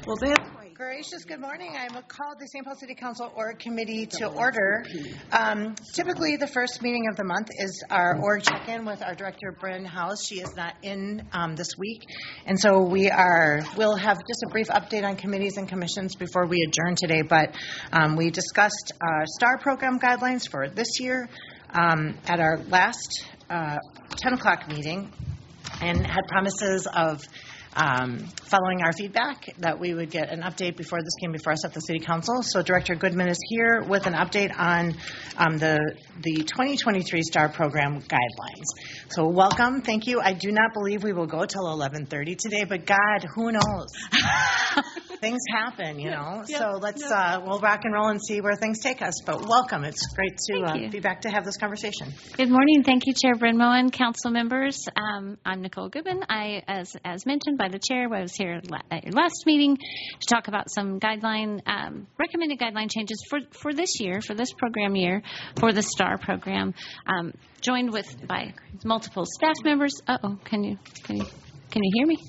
Well, that's quite Gracious, good morning. I'm called the St. Paul City Council Org Committee to order. Typically, the first meeting of the month is our org check-in with our director, Bryn House. She is not in this week, and so we'll have just a brief update on committees and commissions before we adjourn today. But we discussed STAR program guidelines for this year at our last 10 o'clock meeting, and had promises of following our feedback that we would get an update before this came before us at the City Council. So Director Goodman is here with an update on the 2023 STAR program guidelines. So welcome. Thank you. I do not believe we will go till 11:30 today, but God, who knows? Things happen, you know. Yeah, so we'll rock and roll and see where things take us. But welcome. It's great to be back to have this conversation. Good morning. Thank you, Chair Bryn Moen, council members. I'm Nicole Goodman. As mentioned by the chair, I was here at your last meeting to talk about some recommended guideline changes for this year, for this program year, for the STAR program, joined by multiple staff members. Can you hear me?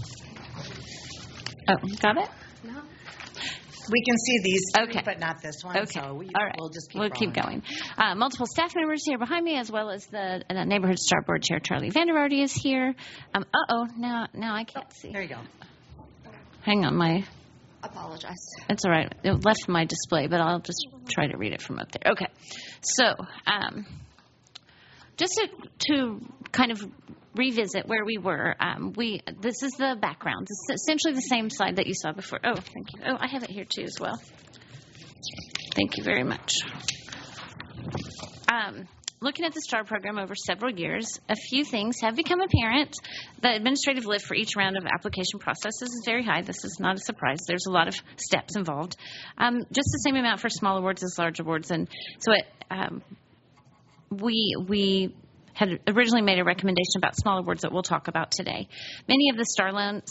Oh, got it? No. We can see these three, okay, but not this one. Okay. So all right. We'll keep going. Multiple staff members here behind me, as well as the Neighborhood STAR Board Chair Charlie Vandervardy is here. Now I can't see. There you go. Hang on, Apologize. It's all right. It left my display, but I'll just try to read it from up there. Okay. So, just to kind of revisit where we were, this is the background. This is essentially the same slide that you saw before. Oh, thank you. Oh, I have it here too as well. Thank you very much. Looking at the STAR program over several years, a few things have become apparent. The administrative lift for each round of application processes is very high. This is not a surprise. There's a lot of steps involved. Just the same amount for small awards as large awards. And so we had originally made a recommendation about small awards that we'll talk about today. Many of the STAR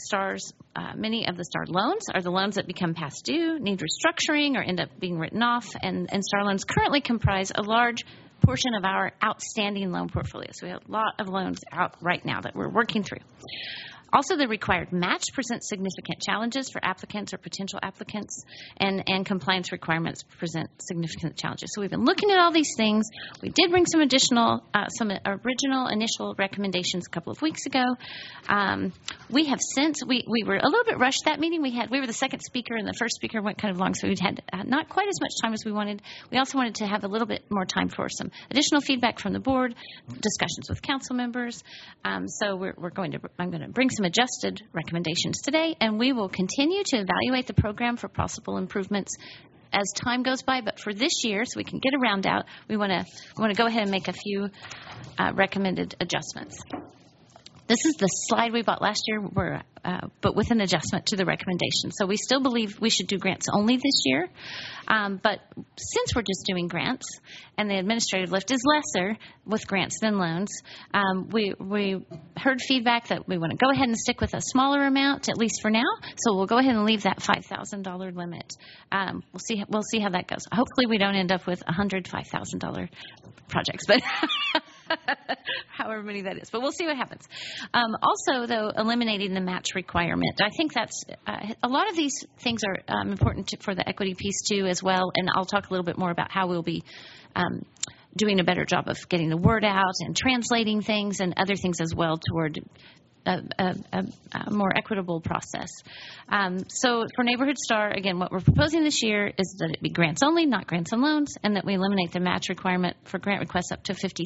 loans are the loans that become past due, need restructuring, or end up being written off. And STAR loans currently comprise a large portion of our outstanding loan portfolio. So we have a lot of loans out right now that we're working through. Also, the required match presents significant challenges for applicants or potential applicants, and compliance requirements present significant challenges. So we've been looking at all these things. We did bring some original initial recommendations a couple of weeks ago. We have since, we were a little bit rushed that meeting. We were the second speaker, and the first speaker went kind of long, so we had not quite as much time as we wanted. We also wanted to have a little bit more time for some additional feedback from the board, discussions with council members. So I'm going to bring some adjusted recommendations today, and we will continue to evaluate the program for possible improvements as time goes by. But for this year, so we can get a round out, we want to go ahead and make a few recommended adjustments. This is the slide we bought last year, but with an adjustment to the recommendation. So we still believe we should do grants only this year. But since we're just doing grants and the administrative lift is lesser with grants than loans, we heard feedback that we want to go ahead and stick with a smaller amount, at least for now. So we'll go ahead and leave that $5,000 limit. We'll see how that goes. Hopefully we don't end up with 100 $5,000 projects, but however many that is. But we'll see what happens. Also, though, eliminating the match requirement. I think that's a lot of these things are important for the equity piece too as well. And I'll talk a little bit more about how we'll be doing a better job of getting the word out and translating things and other things as well toward a more equitable process. So for Neighborhood STAR, again, what we're proposing this year is that it be grants only, not grants and loans, and that we eliminate the match requirement for grant requests up to $50,000.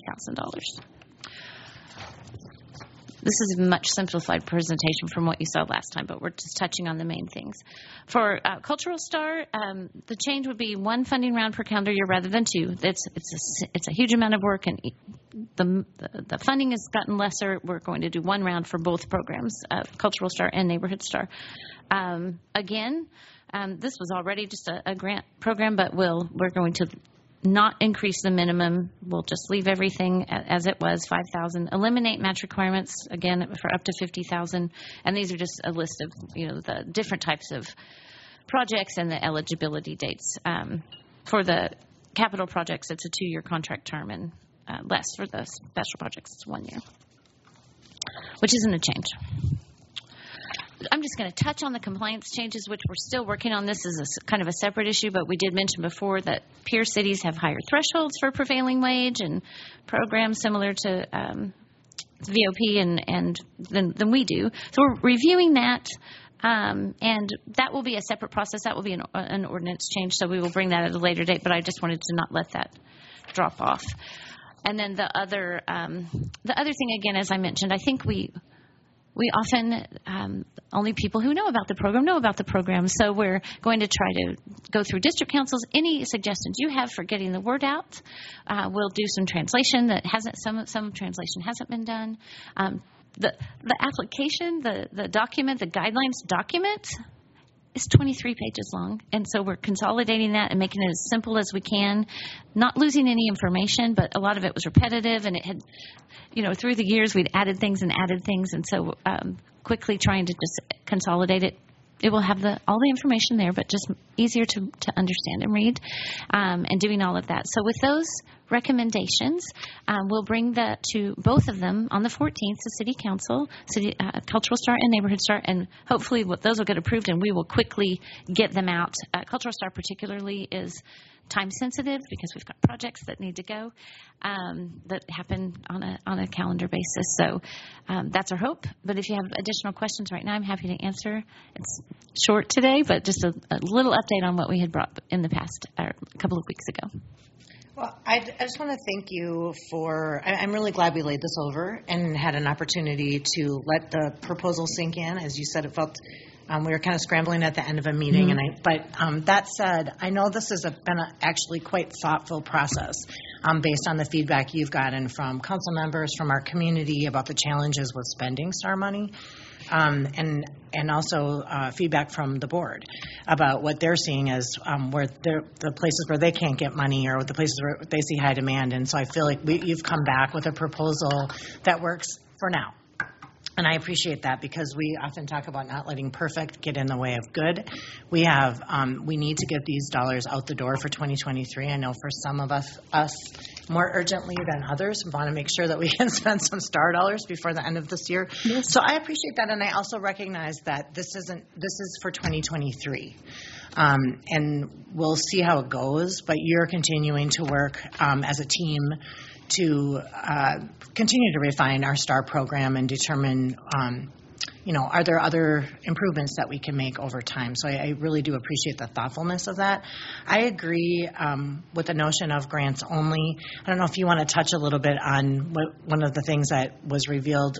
This is a much simplified presentation from what you saw last time, but we're just touching on the main things. For Cultural STAR, the change would be one funding round per calendar year rather than two. It's a huge amount of work, and the funding has gotten lesser. We're going to do one round for both programs, Cultural STAR and Neighborhood STAR. Again, this was already just a grant program, but we're going to not increase the minimum. We'll just leave everything as it was, $5,000. Eliminate match requirements, again, for up to $50,000. And these are just a list of, the different types of projects and the eligibility dates. For the capital projects, it's a 2-year contract term, and less for the special projects, it's 1 year, which isn't a change. I'm just going to touch on the compliance changes, which we're still working on. This is kind of a separate issue, but we did mention before that peer cities have higher thresholds for prevailing wage and programs similar to VOP and than we do. So we're reviewing that. And that will be a separate process. That will be an ordinance change, so we will bring that at a later date. But I just wanted to not let that drop off. And then the other thing, again, as I mentioned, I think we often only people who know about the program. So we're going to try to go through district councils. Any suggestions you have for getting the word out, we'll do some translation that hasn't. Some translation hasn't been done. The application, the document, the guidelines document is 23 pages long. And so we're consolidating that and making it as simple as we can, not losing any information, but a lot of it was repetitive, and it had, through the years we'd added things. And so quickly trying to just consolidate it. It will have all the information there, but just easier to understand and read, and doing all of that. So with those recommendations, we'll bring that to both of them on the 14th to City Council, Cultural Star and Neighborhood Star, and hopefully those will get approved, and we will quickly get them out. Cultural Star particularly is time sensitive because we've got projects that need to go that happen on a calendar basis. So that's our hope. But if you have additional questions right now, I'm happy to answer. It's short today, but just a little update on what we had brought in the past, a couple of weeks ago. Well, I just want to thank you I'm really glad we laid this over and had an opportunity to let the proposal sink in. As you said, it felt we were kind of scrambling at the end of a meeting. Mm-hmm. But that said, I know this has been actually quite thoughtful process based on the feedback you've gotten from council members, from our community about the challenges with spending STAR money. And also feedback from the board about what they're seeing as where the places where they can't get money or the places where they see high demand. And so I feel like you've come back with a proposal that works for now. And I appreciate that because we often talk about not letting perfect get in the way of good. We need to get these dollars out the door for 2023. I know for some of us more urgently than others, we want to make sure that we can spend some STAR dollars before the end of this year. Yes. So I appreciate that, and I also recognize that this is for 2023. And we'll see how it goes, but you're continuing to work as a team to continue to refine our STAR program and determine, are there other improvements that we can make over time? So I really do appreciate the thoughtfulness of that. I agree with the notion of grants only. I don't know if you want to touch a little bit on one of the things that was revealed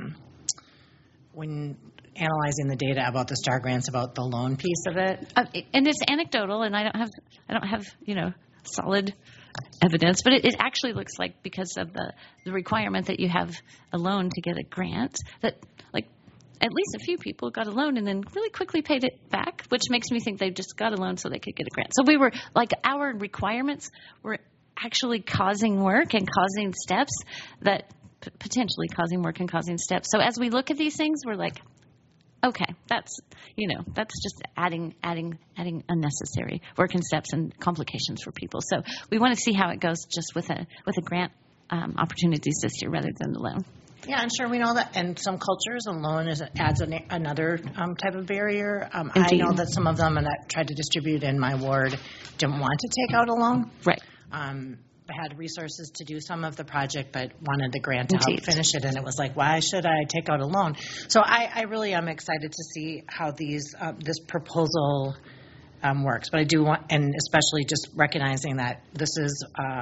when analyzing the data about the STAR grants, about the loan piece of it. And it's anecdotal, and I don't have solid evidence, but it actually looks like because of the requirement that you have a loan to get a grant, that at least a few people got a loan and then really quickly paid it back, which makes me think they just got a loan so they could get a grant. So we were our requirements were actually causing work and causing steps that potentially causing work and causing steps. So as we look at these things, we're like, okay, that's just adding unnecessary work and steps and complications for people. So we want to see how it goes just with a grant opportunities this year rather than the loan. Yeah, and sure, we know that in some cultures, a loan adds another type of barrier. I know that some of them, and I tried to distribute in my ward, didn't want to take out a loan. Right. Had resources to do some of the project, but wanted the grant to help finish it. And it was like, why should I take out a loan? So I really am excited to see how this proposal works. But I do want, and especially just recognizing that this is,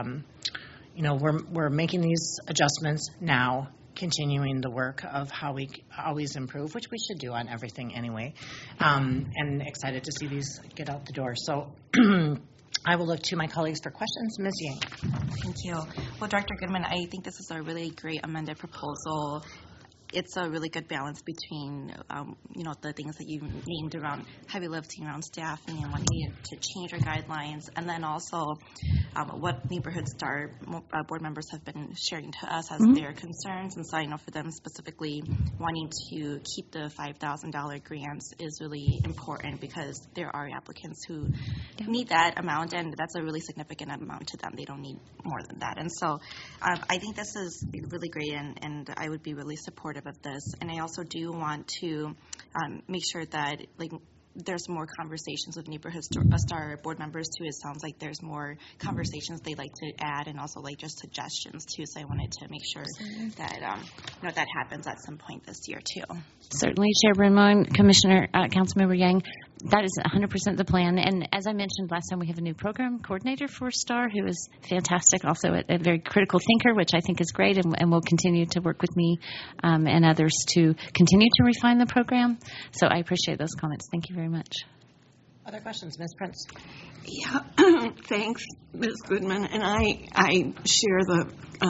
we're making these adjustments now, continuing the work of how we always improve, which we should do on everything anyway, and excited to see these get out the door. So I will look to my colleagues for questions. Ms. Yang. Thank you. Well, Director Goodman, I think this is a really great amended proposal. It's a really good balance between, the things that you named around heavy lifting around staffing and wanting to change our guidelines, and then also what Neighborhood STAR board members have been sharing to us as their concerns. And so I know for them specifically, wanting to keep the $5,000 grants is really important because there are applicants who need that amount, and that's a really significant amount to them. They don't need more than that. And so I think this is really great, and I would be really supportive supportive of this, and I also do want to make sure that there's more conversations with Neighborhood Star board members too. It sounds like there's more conversations they'd like to add, and also just suggestions too. So I wanted to make sure that that happens at some point this year too. Certainly, Chair Brenmo and Commissioner Councilmember Yang, that is 100% the plan. And as I mentioned last time, we have a new program coordinator for STAR who is fantastic, also a very critical thinker, which I think is great, and will continue to work with me and others to continue to refine the program. So I appreciate those comments. Thank you very much. Other questions, Ms. Prince? Yeah, thanks, Ms. Goodman. And I share the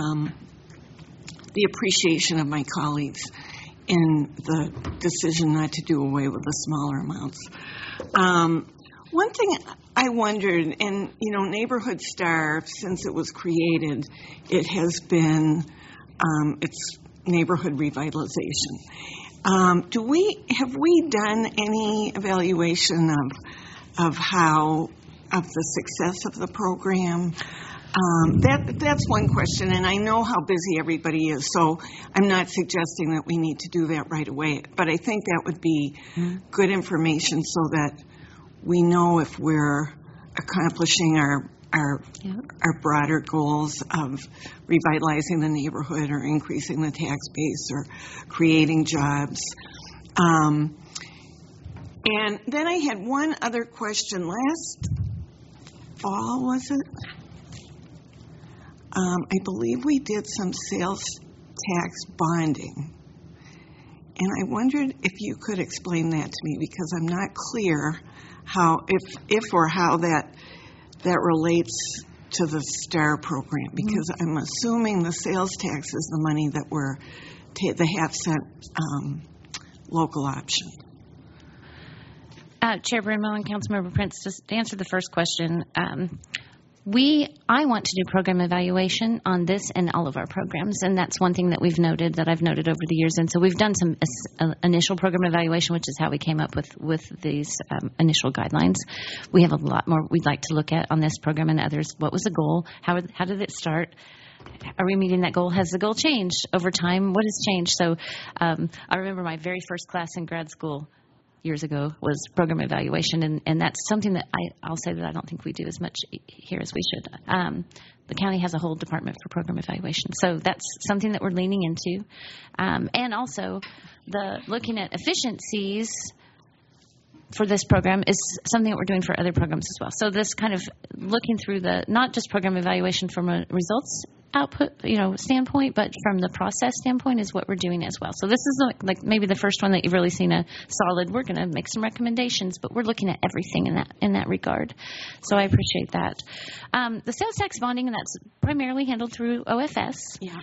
appreciation of my colleagues in the decision not to do away with the smaller amounts. One thing I wondered, and Neighborhood Star, since it was created, it has been it's neighborhood revitalization. Have we done any evaluation of the success of the program? That's one question, and I know how busy everybody is, so I'm not suggesting that we need to do that right away, but I think that would be good information so that we know if we're accomplishing our broader goals of revitalizing the neighborhood or increasing the tax base or creating jobs. And then I had one other question. Last fall, was it? I believe we did some sales tax bonding. And I wondered if you could explain that to me, because I'm not clear how, if or how that relates to the STAR program, because I'm assuming the sales tax is the money that we're the half-cent local option. Chair Brenmo and Councilmember Prince, just to answer the first question, I want to do program evaluation on this and all of our programs, and that's one thing that I've noted over the years. And so we've done some initial program evaluation, which is how we came up with these initial guidelines. We have a lot more we'd like to look at on this program and others. What was the goal? How did it start? Are we meeting that goal? Has the goal changed over time? What has changed? So I remember my very first class in grad school years ago was program evaluation, and that's something that I'll say that I don't think we do as much here as we should. The county has a whole department for program evaluation, so that's something that we're leaning into. And also, the looking at efficiencies for this program is something that we're doing for other programs as well. So this kind of looking through not just program evaluation from a results output, standpoint, but from the process standpoint is what we're doing as well. So this is like maybe the first one that you've really seen a solid. We're going to make some recommendations, but we're looking at everything in that regard. So I appreciate that. The sales tax bonding, and that's primarily handled through OFS. Yeah.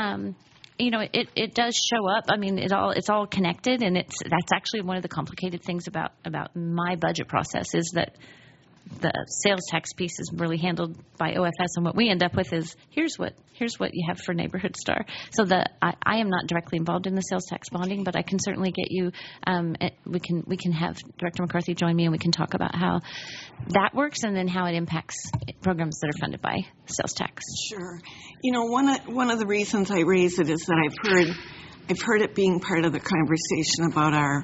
It does show up. I mean, it's all connected, and that's actually one of the complicated things about my budget process is that the sales tax piece is really handled by OFS, and what we end up with is here's what you have for Neighborhood Star. So I am not directly involved in the sales tax bonding, but I can certainly get you. We can have Director McCarthy join me, and we can talk about how that works and then how it impacts programs that are funded by sales tax. Sure. One of the reasons I raise it is that I've heard it being part of the conversation about our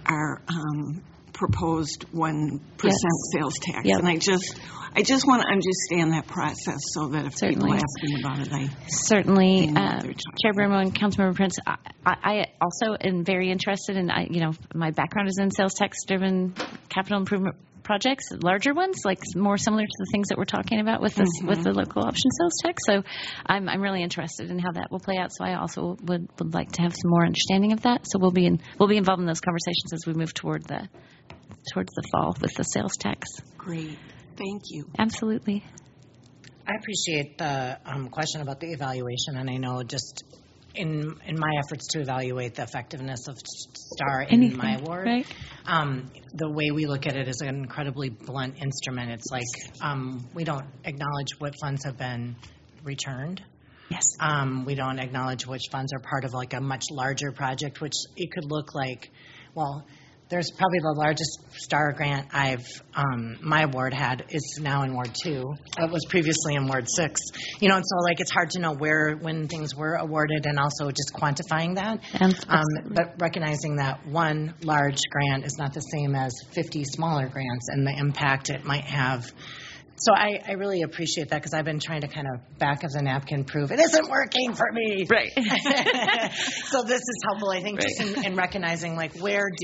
proposed 1% sales tax, and I just want to understand that process so that if people ask me about it, certainly. Chair Brenmo and Councilmember Prince, I also am very interested in. My background is in sales tax-driven capital improvement projects, larger ones, like more similar to the things that we're talking about with this with the local option sales tax. So I'm really interested in how that will play out. So I also would like to have some more understanding of that. So we'll be involved in those conversations as we move towards the fall with the sales tax. Great. Thank you. Absolutely. I appreciate the question about the evaluation, and I know just in my efforts to evaluate the effectiveness of STAR in my ward, right? The way we look at it is an incredibly blunt instrument. It's like we don't acknowledge what funds have been returned. Yes. We don't acknowledge which funds are part of like a much larger project, which it could look like, well, there's probably the largest STAR grant my ward had is now in Ward 2. It was previously in Ward 6. And so like it's hard to know when things were awarded, and also just quantifying that. But recognizing that one large grant is not the same as 50 smaller grants and the impact it might have. So I really appreciate that, because I've been trying to kind of back of the napkin prove it isn't working for me. Right. So this is helpful, I think, just in recognizing like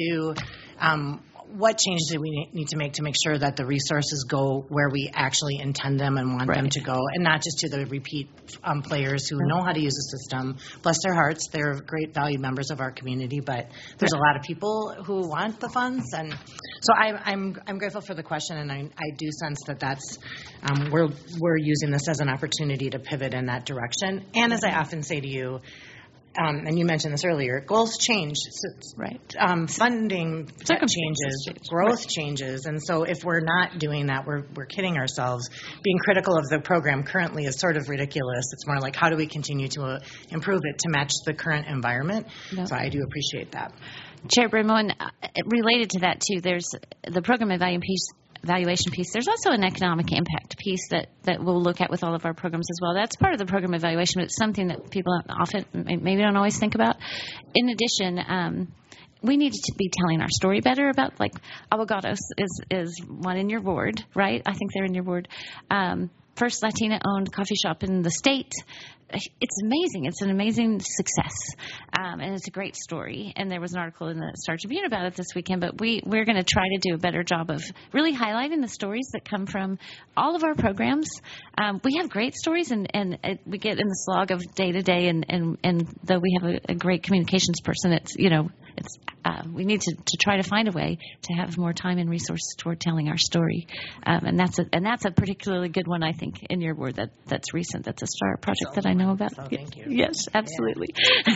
what changes do we need to make sure that the resources go where we actually intend them and want them to go, and not just to the repeat players who know how to use the system. Bless their hearts, they're great valued members of our community, but there's a lot of people who want the funds, and so I'm grateful for the question, and I do sense that that's we're using this as an opportunity to pivot in that direction. And as I often say to you, and you mentioned this earlier, goals change, funding changes, growth changes, and so if we're not doing that, we're kidding ourselves. Being critical of the program currently is sort of ridiculous. It's more like, how do we continue to improve it to match the current environment? Yep. So I do appreciate that. Chair Brimlin, related to that too, there's the program evaluation piece. There's also an economic impact piece that we'll look at with all of our programs as well. That's part of the program evaluation, but it's something that people often maybe don't always think about. In addition, we need to be telling our story better about, like, Abogados is one in your ward, right? I think they're in your ward. First Latina-owned coffee shop in the state. It's amazing. It's an amazing success, and it's a great story. And there was an article in the Star Tribune about it this weekend. But we're going to try to do a better job of really highlighting the stories that come from all of our programs. We have great stories, and we get in the slog of day to day. And though we have a great communications person, we need to try to find a way to have more time and resources toward telling our story. And that's a particularly good one, I think, in your ward that's recent. That's a STAR project that I know about. So thank you. Yes, absolutely.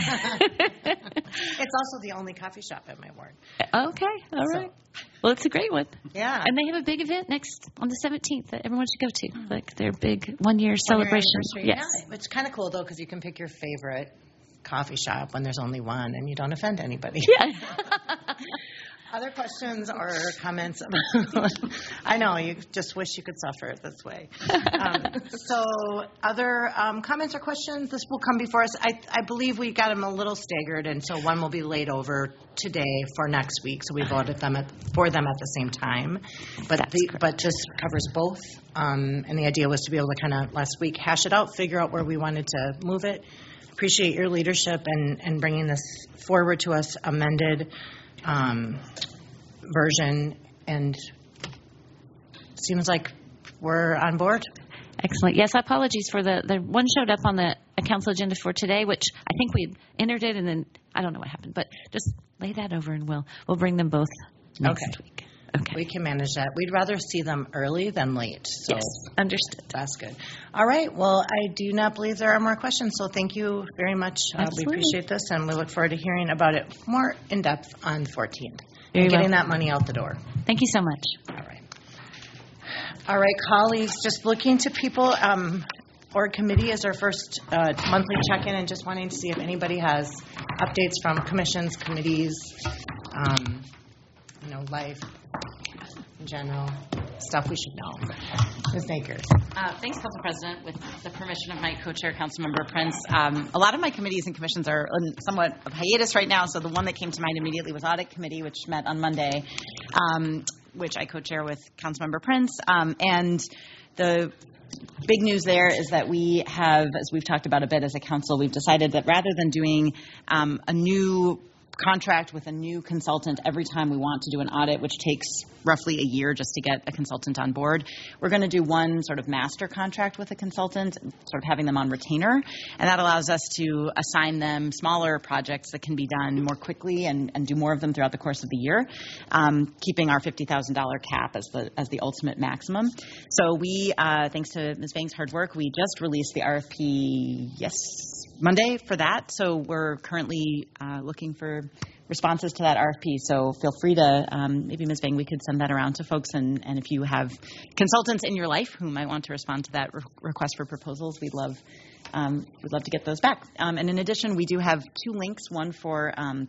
It's also the only coffee shop in my ward. Okay, all right. Well, it's a great one. Yeah. And they have a big event on the 17th that everyone should go to, like their big one-year celebration. Yes. Yeah, it's kind of cool, though, because you can pick your favorite coffee shop when there's only one, and you don't offend anybody. Yeah. Other questions or comments? I know, you just wish you could suffer it this way. So other comments or questions? This will come before us. I believe we got them a little staggered, and so one will be laid over today for next week, so we voted for them at the same time. But this covers both, and the idea was to be able to kind of last week hash it out, figure out where we wanted to move it. Appreciate your leadership and bringing this forward to us, amended version, and seems like we're on board. Excellent. Yes, apologies for the one showed up on the council agenda for today, which I think we entered it, and then I don't know what happened, but just lay that over, and we'll bring them both next week. Okay. We can manage that. We'd rather see them early than late. So yes, understood. That's good. All right. Well, I do not believe there are more questions, so thank you very much. We appreciate this, and we look forward to hearing about it more in depth on the 14th. And getting that money out the door. Thank you so much. All right, colleagues, just looking to people. Org committee is our first monthly check-in, and just wanting to see if anybody has updates from commissions, committees, life in general, stuff we should know. Ms. Nakers. Thanks, Council President. With the permission of my co-chair, Councilmember Prince, a lot of my committees and commissions are somewhat of hiatus right now, so the one that came to mind immediately was Audit Committee, which met on Monday, which I co-chair with Councilmember Prince. And the big news there is that we have, as we've talked about a bit as a council, we've decided that rather than doing a new contract with a new consultant every time we want to do an audit, which takes roughly a year just to get a consultant on board, we're going to do one sort of master contract with a consultant, sort of having them on retainer, and that allows us to assign them smaller projects that can be done more quickly and do more of them throughout the course of the year, keeping our $50,000 cap as the ultimate maximum. So we, thanks to Ms. Banks' hard work, we just released the RFP Monday for that, so we're currently looking for responses to that RFP, so feel free to, maybe Ms. Bang, we could send that around to folks, and if you have consultants in your life who might want to respond to that request for proposals, we'd love to get those back. And in addition, we do have two links, one for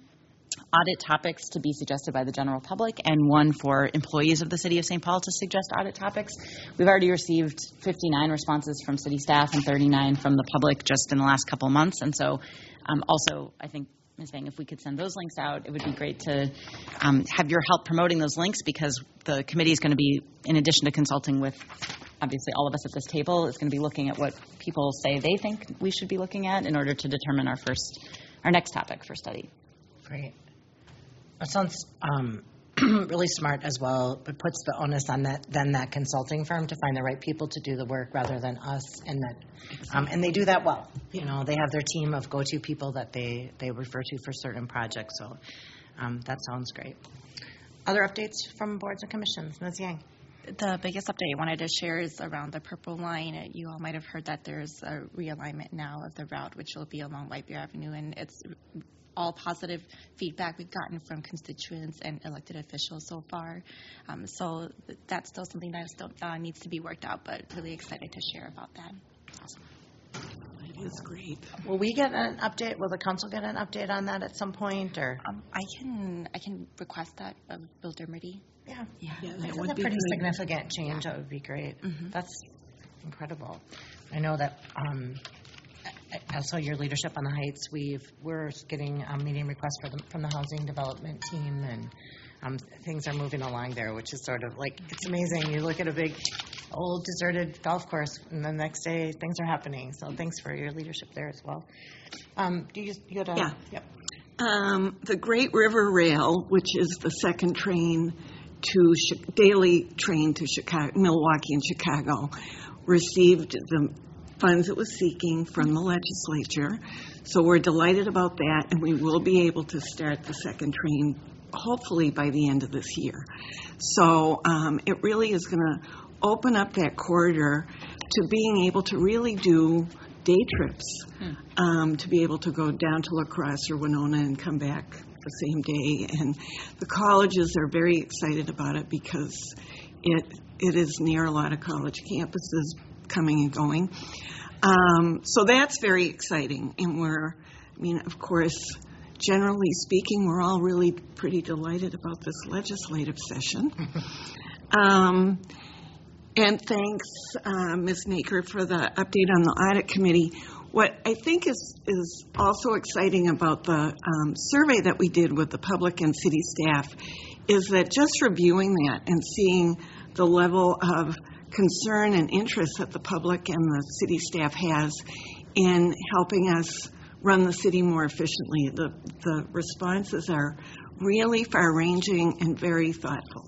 audit topics to be suggested by the general public and one for employees of the City of St. Paul to suggest audit topics. We've already received 59 responses from city staff and 39 from the public just in the last couple of months. And so also, I think, Ms. Vang, if we could send those links out, it would be great to have your help promoting those links, because the committee is going to be, in addition to consulting with obviously all of us at this table, is going to be looking at what people say they think we should be looking at in order to determine our next topic for study. Great. That sounds really smart as well. It puts the onus on that consulting firm to find the right people to do the work rather than us, and they do that well. They have their team of go-to people that they refer to for certain projects. So that sounds great. Other updates from boards and commissions, Ms. Yang? The biggest update I wanted to share is around the Purple Line. You all might have heard that there's a realignment now of the route, which will be along Whitebear Avenue, and it's all positive feedback we've gotten from constituents and elected officials so far. So that's still something that still needs to be worked out, but really excited to share about that. Awesome. That is great. Will we get an update? Will the council get an update on that at some point? Or I can request that of Bill Dermody. Yeah, that would a be pretty good. significant change. That would be great. Mm-hmm. That's incredible. I know that I saw your leadership on the Heights. We're getting meeting requests from the housing development team, and things are moving along there, which is sort of like, it's amazing. You look at a big, old, deserted golf course, and the next day things are happening. So thanks for your leadership there as well. You had a... Yeah. Yep. The Great River Rail, which is the second daily train to Chicago, Milwaukee and Chicago, received the funds it was seeking from the legislature. So we're delighted about that, and we will be able to start the second train hopefully by the end of this year. So it really is going to open up that corridor to being able to really do day trips, to be able to go down to La Crosse or Winona and come back the same day. And the colleges are very excited about it because it is near a lot of college campuses coming and going. So that's very exciting. And of course, generally speaking, we're all really pretty delighted about this legislative session. And thanks, Ms. Naker, for the update on the audit committee. What I think is also exciting about the survey that we did with the public and city staff is that just reviewing that and seeing the level of concern and interest that the public and the city staff has in helping us run the city more efficiently. The responses are really far-ranging and very thoughtful.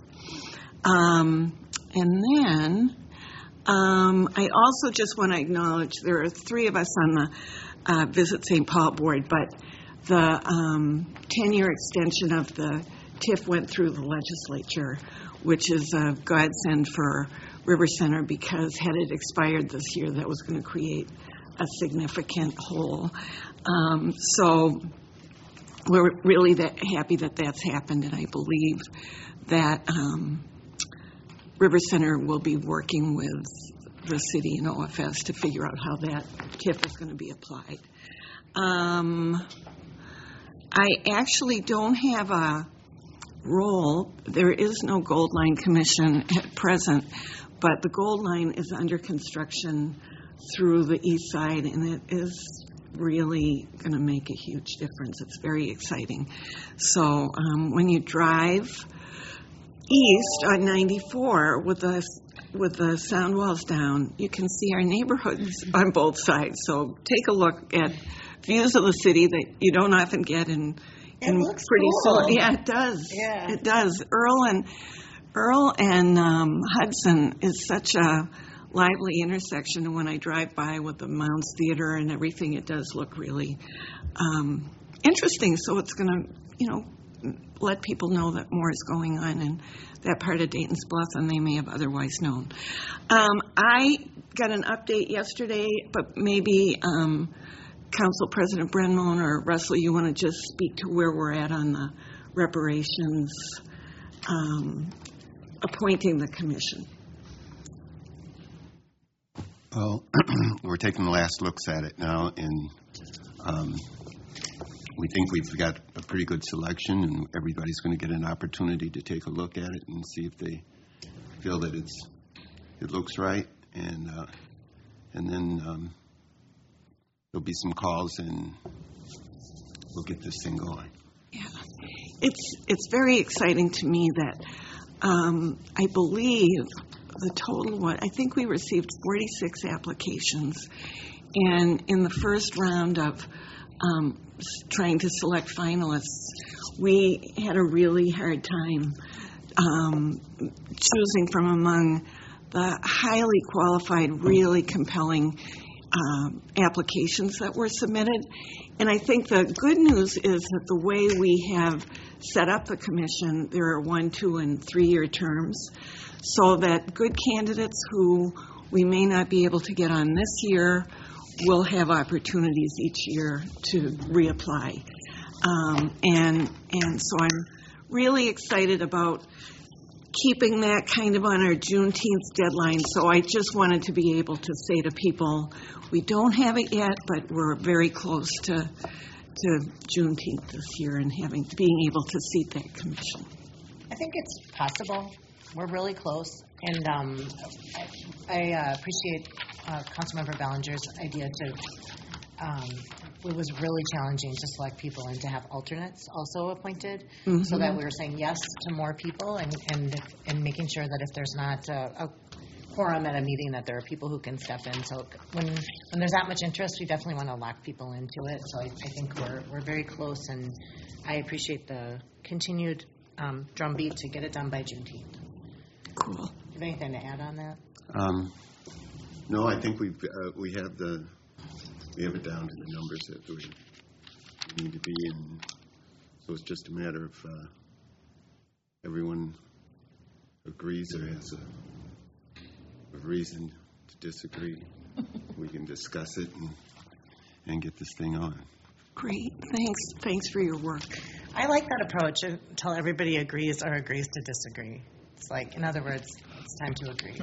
And then I also just want to acknowledge there are three of us on the Visit St. Paul board, but the 10-year extension of the TIF went through the legislature, which is a godsend for River Center, because had it expired this year, that was going to create a significant hole. So we're really happy that that's happened, and I believe that River Center will be working with the city and OFS to figure out how that TIF is going to be applied. I actually don't have a role. There is no Gold Line Commission at present, but the Gold Line is under construction through the east side, and it is really going to make a huge difference. It's very exciting. So when you drive east on 94 with the sound walls down, you can see our neighborhoods on both sides. So take a look at views of the city that you don't often get in looks pretty cool. soon. Yeah, it does. Yeah. It does. Earl and Hudson is such a lively intersection, and when I drive by with the Mounds Theater and everything, it does look really interesting. So it's going to, let people know that more is going on in that part of Dayton's Bluff than they may have otherwise known. I got an update yesterday, but maybe Council President Brenmone or Russell, you want to just speak to where we're at on the reparations appointing the commission. Well, we're taking the last looks at it now, and we think we've got a pretty good selection, and everybody's going to get an opportunity to take a look at it and see if they feel that it looks right, and then there'll be some calls, and we'll get this thing going. Yeah, it's very exciting to me that I believe the total, I think we received 46 applications, and in the first round of trying to select finalists, we had a really hard time choosing from among the highly qualified, really compelling applications that were submitted. And I think the good news is that the way we have set up the commission, there are 1-, 2-, and 3-year terms, so that good candidates who we may not be able to get on this year will have opportunities each year to reapply. And so I'm really excited about keeping that kind of on our Juneteenth deadline. So I just wanted to be able to say to people, we don't have it yet, but we're very close to Juneteenth this year and being able to seat that commission. I think it's possible. We're really close, and I appreciate Councilmember Ballinger's idea to. It was really challenging to select people and to have alternates also appointed, so that we were saying yes to more people and making sure that if there's not a quorum at a meeting, that there are people who can step in. So when there's that much interest, we definitely want to lock people into it. So I think we're very close, and I appreciate the continued drumbeat to get it done by Juneteenth. Cool. Do you have anything to add on that? No, I think we have it down to the numbers that we need to be in. So it's just a matter of everyone agrees or has a reason to disagree. We can discuss it and get this thing on. Great. Thanks for your work. I like that approach until everybody agrees or agrees to disagree. It's like, in other words, it's time to agree.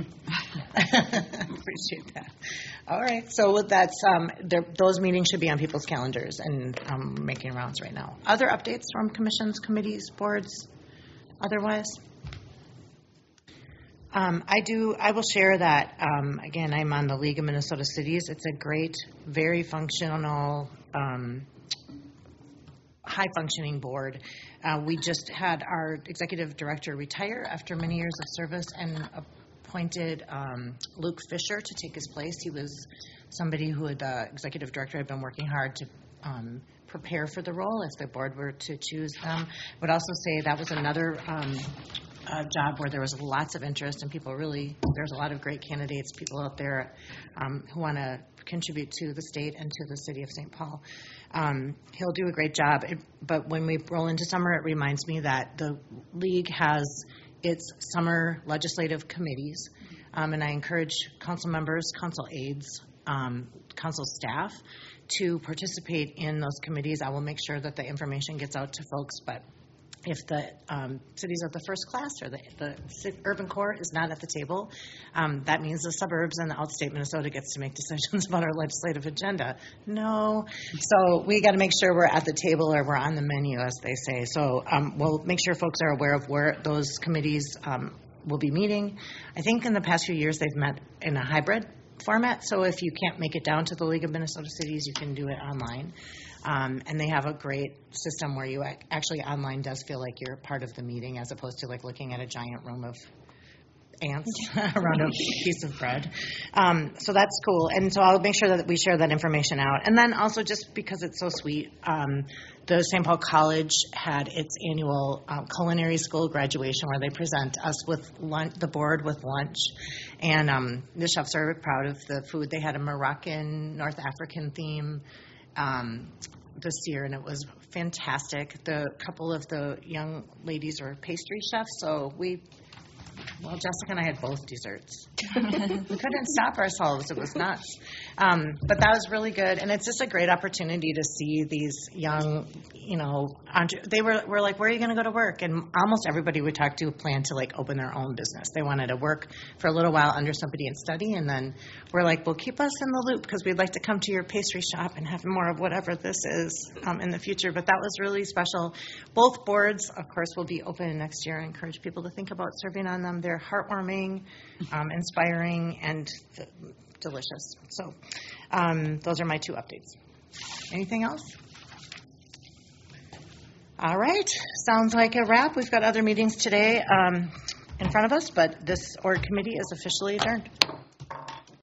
Appreciate that. All right. So with that, those meetings should be on people's calendars, and I'm making rounds right now. Other updates from commissions, committees, boards, otherwise? I will share that, again, I'm on the League of Minnesota Cities. It's a great, very functional, high-functioning board. We just had our executive director retire after many years of service and appointed Luke Fisher to take his place. He was somebody who the executive director had been working hard to prepare for the role if the board were to choose them. I would also say that was another job where there was lots of interest and there's a lot of great candidates, people out there who want to contribute to the state and to the city of St. Paul. He'll do a great job, but when we roll into summer, it reminds me that the League has its summer legislative committees, and I encourage council members, council aides, council staff to participate in those committees. I will make sure that the information gets out to folks, but if the cities are the first class or the urban core is not at the table, that means the suburbs and the outstate Minnesota gets to make decisions about our legislative agenda. No. So we got to make sure we're at the table or we're on the menu, as they say. So we'll make sure folks are aware of where those committees will be meeting. I think in the past few years they've met in a hybrid format. So if you can't make it down to the League of Minnesota Cities, you can do it online. And they have a great system where you actually online does feel like you're part of the meeting as opposed to like looking at a giant room of ants around a piece of bread. So that's cool. And so I'll make sure that we share that information out. And then also just because it's so sweet, the St. Paul College had its annual culinary school graduation where they present us with lunch, the board with lunch. And the chefs are proud of the food. They had a Moroccan, North African theme this year, and it was fantastic. The couple of the young ladies are pastry chefs, so we Well, Jessica and I had both desserts. We couldn't stop ourselves. It was nuts. But that was really good. And it's just a great opportunity to see these young, we're like, where are you going to go to work? And almost everybody we talked to planned to open their own business. They wanted to work for a little while under somebody and study. And then we're like, well, keep us in the loop because we'd like to come to your pastry shop and have more of whatever this is in the future. But that was really special. Both boards, of course, will be open next year. I encourage people to think about serving on them. They're heartwarming, inspiring, and delicious. So those are my 2 updates. Anything else? All right. Sounds like a wrap. We've got other meetings today in front of us, but this org committee is officially adjourned.